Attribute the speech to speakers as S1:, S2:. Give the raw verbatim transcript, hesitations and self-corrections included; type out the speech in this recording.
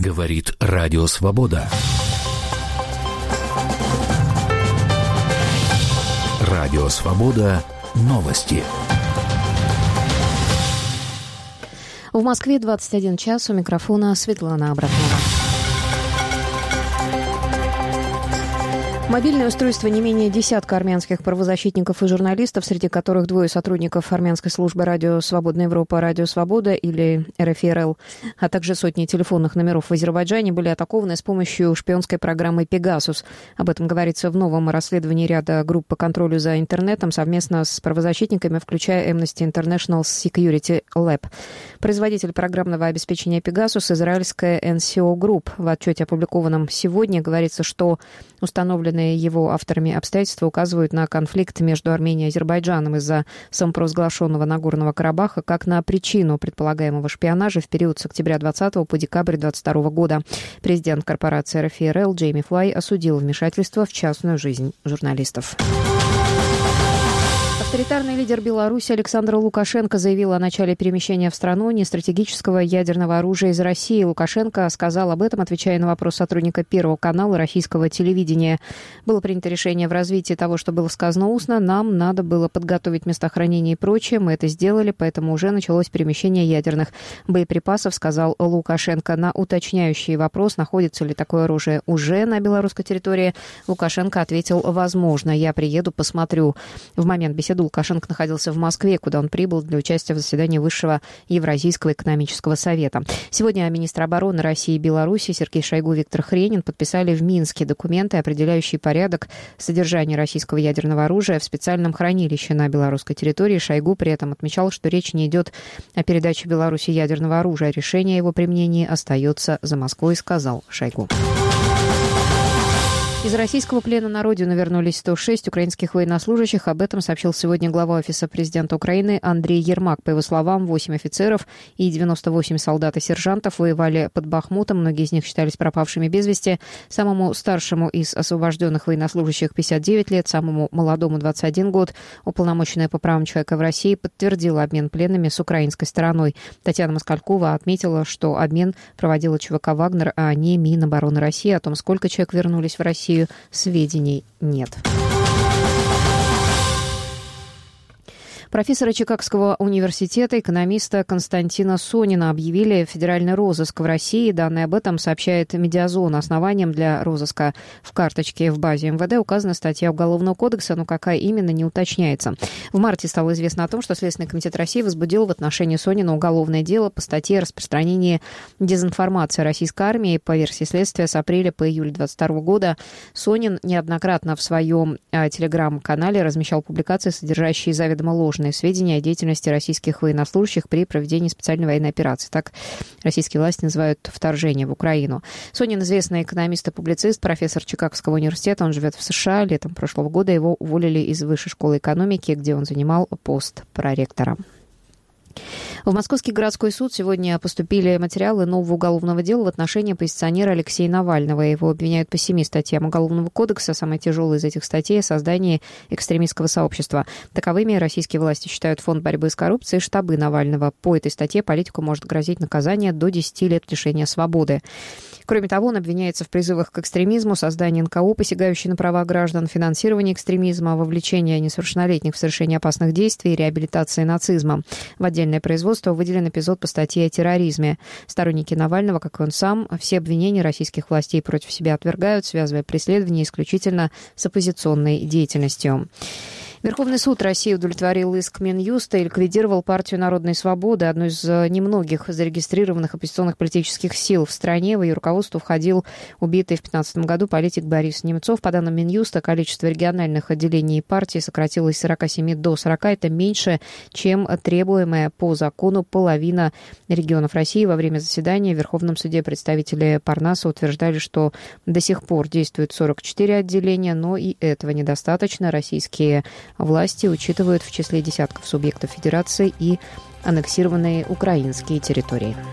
S1: Говорит Радио Свобода. Радио Свобода. Новости.
S2: В Москве двадцать один час. У микрофона Светлана Абрахмова. Мобильное устройство не менее десятка армянских правозащитников и журналистов, среди которых двое сотрудников армянской службы радио «Свободная Европа», радио «Свобода» или эр эф эр эл, а также сотни телефонных номеров в Азербайджане были атакованы с помощью шпионской программы «Пегасус». Об этом говорится в новом расследовании ряда групп по контролю за интернетом совместно с правозащитниками, включая Amnesty International Security Lab. Производитель программного обеспечения «Пегасус» — израильская эн си о Group. В отчете, опубликованном сегодня, говорится, что установленные его авторами обстоятельства указывают на конфликт между Арменией и Азербайджаном из-за самопровозглашенного Нагорного Карабаха как на причину предполагаемого шпионажа в период с октября двадцатого по декабрь двадцать второго года. Президент корпорации эр эф эр эл Джейми Флай осудил вмешательство в частную жизнь журналистов. Авторитарный лидер Беларуси Александр Лукашенко заявил о начале перемещения в страну нестратегического ядерного оружия из России. Лукашенко сказал об этом, отвечая на вопрос сотрудника Первого канала российского телевидения. Было принято решение в развитии того, что было сказано устно. Нам надо было подготовить места хранения и прочее. Мы это сделали, поэтому уже началось перемещение ядерных боеприпасов, сказал Лукашенко. На уточняющий вопрос, находится ли такое оружие уже на белорусской территории, Лукашенко ответил: возможно, я приеду, посмотрю. В момент беседы Лукашенко находился в Москве, куда он прибыл для участия в заседании Высшего Евразийского экономического совета. Сегодня министр обороны России и Беларуси Сергей Шойгу и Виктор Хренин подписали в Минске документы, определяющие порядок содержания российского ядерного оружия в специальном хранилище на белорусской территории. Шойгу при этом отмечал, что речь не идет о передаче Беларуси ядерного оружия. Решение о его применении остается за Москвой, сказал Шойгу. Из российского плена на родину вернулись сто шесть украинских военнослужащих. Об этом сообщил сегодня глава Офиса президента Украины Андрей Ермак. По его словам, восемь офицеров и девяносто восемь солдат и сержантов воевали под Бахмутом. Многие из них считались пропавшими без вести. Самому старшему из освобожденных военнослужащих пятьдесят девять лет, самому молодому двадцать один год. Уполномоченная по правам человека в России подтвердила обмен пленными с украинской стороной. Татьяна Москалькова отметила, что обмен проводила ЧВК «Вагнер», а не Минобороны России. О том, сколько человек вернулись в Россию, сведений нет. Профессора Чикагского университета, экономиста Константина Сонина объявили в федеральный розыск в России. Данные об этом сообщает «Медиазона». Основанием для розыска в карточке в базе эм вэ дэ указана статья Уголовного кодекса, но какая именно, не уточняется. В марте стало известно о том, что Следственный комитет России возбудил в отношении Сонина уголовное дело по статье о распространении дезинформации российской армии. По версии следствия, с апреля по июль двадцать второго года Сонин неоднократно в своем э, телеграм-канале размещал публикации, содержащие заведомо ложные сведения о деятельности российских военнослужащих при проведении специальной военной операции. Так российские власти называют вторжение в Украину. Сонин — известный экономист и публицист, профессор Чикагского университета. Он живет в США. Летом прошлого года его уволили из Высшей школы экономики, где он занимал пост проректора. В Московский городской суд сегодня поступили материалы нового уголовного дела в отношении оппозиционера Алексея Навального. Его обвиняют по семи статьям Уголовного кодекса. Самая тяжелая из этих статей — о создании экстремистского сообщества. Таковыми российские власти считают Фонд борьбы с коррупцией и штабы Навального. По этой статье политику может грозить наказание до десяти лет лишения свободы. Кроме того, он обвиняется в призывах к экстремизму, создании эн ка о, посягающей на права граждан, финансировании экстремизма, вовлечении несовершеннолетних в совершение опасных действий и реабилитации нацизма. В отдельное производство выделен эпизод по статье о терроризме. Сторонники Навального, как и он сам, все обвинения российских властей против себя отвергают, связывая преследование исключительно с оппозиционной деятельностью. Верховный суд России удовлетворил иск Минюста и ликвидировал партию «Народной свободы», одну из немногих зарегистрированных оппозиционных политических сил в стране. В ее руководство входил убитый в две тысячи пятнадцатом году политик Борис Немцов. По данным Минюста, количество региональных отделений партии сократилось с сорока семи до сорока. Это меньше, чем требуемая по закону половина регионов России. Во время заседания в Верховном суде представители Парнаса утверждали, что до сих пор действует сорок четыре отделения, но и этого недостаточно. Российские власти учитывают в числе десятков субъектов федерации и аннексированные украинские территории.